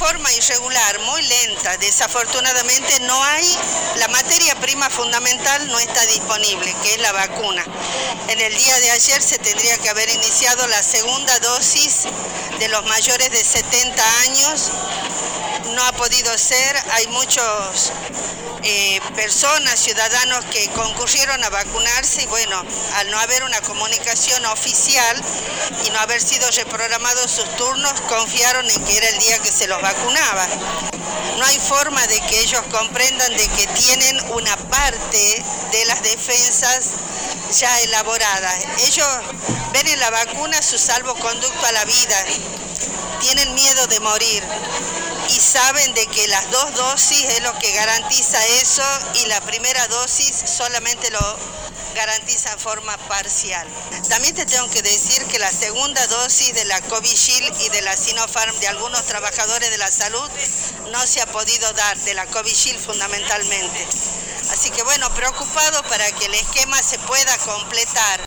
forma irregular, muy lenta. Desafortunadamente no hay, la materia prima fundamental no está disponible, que es la vacuna. En el día de ayer se tendría que haber iniciado la segunda dosis de los mayores de 70 años. No ha podido ser, hay muchos personas, ciudadanos que concurrieron a vacunarse y bueno, al no haber una comunicación oficial y no haber sido reprogramados sus turnos, confiaron en que era el día que se los vacunaba. No hay forma de que ellos comprendan de que tienen una parte de las defensas ya elaboradas. Ellos ven en la vacuna su salvoconducto a la vida, tienen miedo de morir y saben de que las 2 dosis es lo que garantiza eso y la primera dosis solamente lo garantiza en forma parcial. También te tengo que decir que la segunda dosis de la Covishield y de la Sinopharm de algunos trabajadores de la salud no se ha podido dar, de la Covishield fundamentalmente. Así que bueno, preocupado para que el esquema se pueda completar.